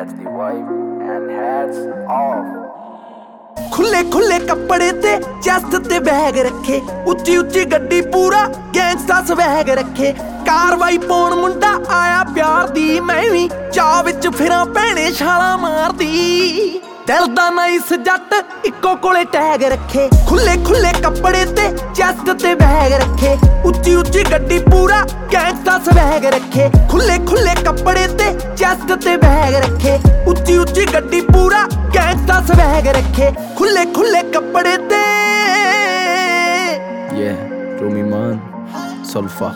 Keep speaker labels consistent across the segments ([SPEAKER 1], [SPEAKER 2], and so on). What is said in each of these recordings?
[SPEAKER 1] That's the wife and hats off.
[SPEAKER 2] खुले खुले कपड़े ते चेस्ट ते बैग रखे, उच्ची उच्ची गड्डी पूरा गैंगस्टा स्वैग रखे। कारवाई पौन मुंडा आया प्यार दी, मैं भी चाह विच फिरां भैणे छालां मारदी। दिल दा नाइस जट इक्को कोले टैग रखे, खुले खुले कपड़े ते चेस्ट ते बैग रखे, उच्ची उच्ची गड्डी पूरा गैंगस्टा स्वैग रखे। खुले खुले कपड़े ते चेस्ट ते बैग रखे, उच्ची उच्ची गड्डी पूरा गैंगस्टा स्वैग रखे। खुले खुले कपड़े ते
[SPEAKER 3] Yeah, Rumi Man, Solfa.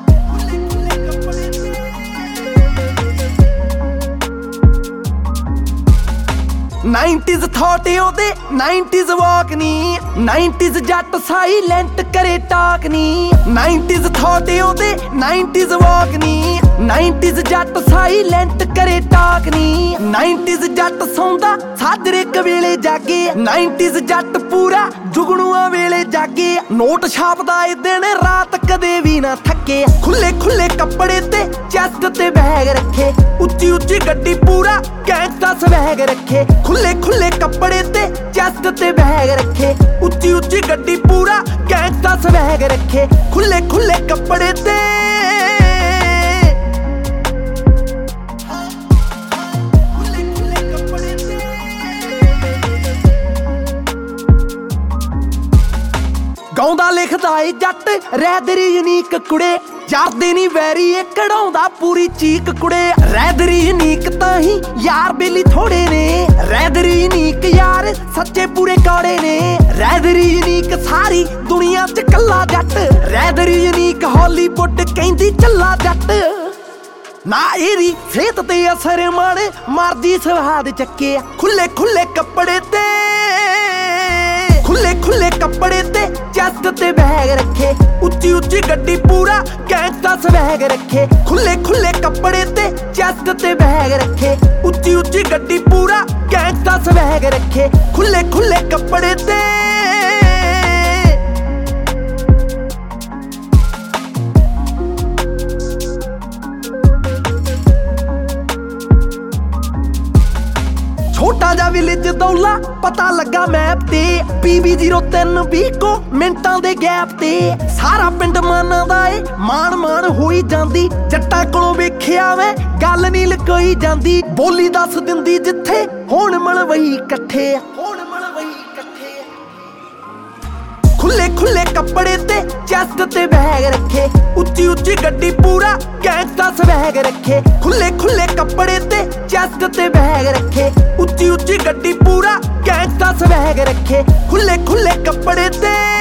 [SPEAKER 2] 90s thought ओदे 90s वॉक नी, 90s जट साइलेंट करे टाक नी। 90s थॉट ओदे 90s वॉक नी, 90s जट साइलेंट करे टाक नी। 90s जट सौंदा साजरे कवेले जागे, 90s जट पूरा जुगनुआ वेले जागे। नोट छापदा ए दिन रात कदे भी ना थके। खुले खुले कपड़े ते चेस्ट ते बैग रखे, उच्ची उच्ची गड्डी पूरा गैंगस्टा स्वैग रखे। खुले खुले कपड़े ते चेस्ट ते बैग रखे, उच्ची उच्ची गड्डी पूरा गैंगस्टा स्वैग रखे। खुले खुले कपड़े ते ਗਾਉਂਦਾ ਲਿਖਦਾ ਏ ਜੱਟ ਰੈਦਰੀ ਯੂਨੀਕ ਕੁੜੇ, ਯਾਰਦੇ ਨੀ ਵੈਰੀ ਏ ਕਢਾਉਂਦਾ ਪੂਰੀ ਚੀਕ ਕੁੜੇ। ਰੈਦਰੀ ਯੂਨੀਕ ਤਾਂ ਹੀ ਯਾਰ ਬੇਲੀ ਥੋੜੇ ਨੇ, ਰੈਦਰੀ ਯੂਨੀਕ ਯਾਰ ਸੱਚੇ ਪੂਰੇ ਕਾੜੇ ਨੇ। ਰੈਦਰੀ ਯੂਨੀਕ ਸਾਰੀ ਦੁਨੀਆ 'ਚ ਕੱਲਾ ਜੱਟ, ਰੈਦਰੀ ਯੂਨੀਕ ਹਾਲੀਵੁੱਡ ਕਹਿੰਦੀ ਚੱਲਾ ਜੱਟ। ਨਾ ਇਹਦੀ ਸਿਹਤ ਤੇ ਅਸਰ ਮਾੜੇ ਮਰਦੀ ਸਵਾਦ ਚੱਕੇ। ਖੁੱਲੇ ਖੁੱਲੇ ਕੱਪੜੇ ਤੇ खुले खुले कपड़े ते चेस्ट ते बैग रखे, उच्ची उच्ची गड्डी पूरा गैंगस्टा स्वैग रखे। खुले खुले कपड़े ते चेस्ट ते बैग रखे, उच्ची उच्ची गड्डी पूरा गैंगस्टा स्वैग रखे। खुले खुले कपड़े ते छोटा जा विलेज दौला पता लगा मैप ते, PB03 को मिंटां दे गैप ते। सारा पिंड माना दा ए मान मान होई जांदी, जट्टां कोलों वेखिया मैं गल नी लकोई जांदी। बोली दस दिंदी जिथे होण मलवई इकट्ठे। खुले खुले कपड़े ते चेस्ट ते बैग रखे, उच्ची उच्ची गड्डी पूरा गैंगस्टा स्वैग रखे। खुले खुले कपड़े ते चेस्ट ते बैग रखे, उच्ची उच्ची गड्डी पूरा गैंगस्टा स्वैग रखे। खुले खुले कपड़े ते